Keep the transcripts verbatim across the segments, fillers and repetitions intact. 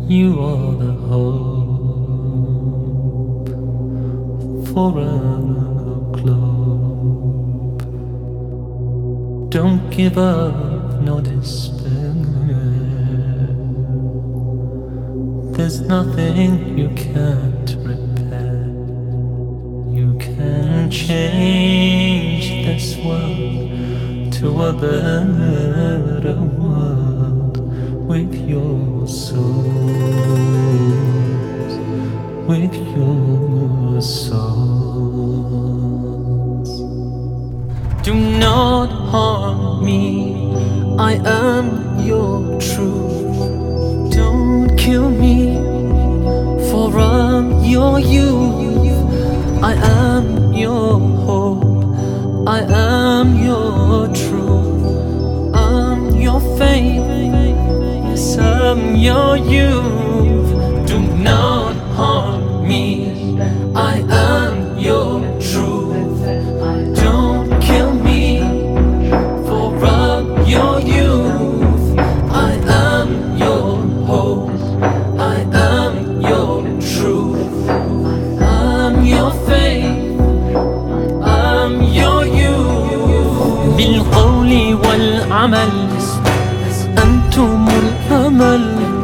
You are the hope for a globe. Don't give up, no despair. There's nothing you can't repair. You can change this world to a better world with your souls, with your souls. Do not harm me, I am your truth. Don't kill me, for I'm your youth. I am your hope, I am your truth. I'm your faith, yes, I'm your youth. Do not harm me, I am your truth. Don't kill me, for I'm your youth. I am your hope, I am your truth. I'm your faith, I'm your youth. بالقول والعمل أنتم الأمل.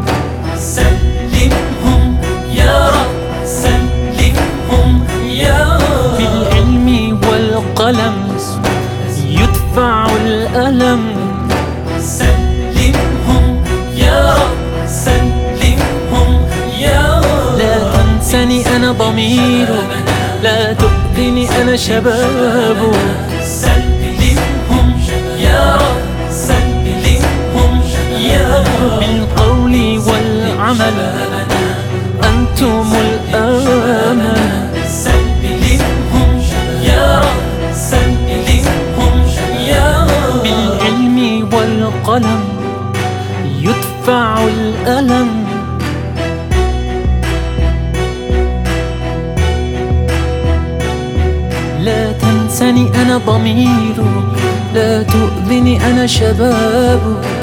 سلمهم يا رب، سلمهم يا رب. بالعلم والقلم يدفع الألم. سلمهم يا رب، سلمهم يا رب. لا تنسني أنا ضميرك، لا تؤذني أنا شبابك. سلمهم يا رب، سلمهم يا رب. بالقول والعمل أنتم الأمل. سلمهم يا رب، سلمهم يا رب. بالعلم والقلم يدفع الألم. لا تنسني أنا ضميرك، لا تؤذني أنا شبابك.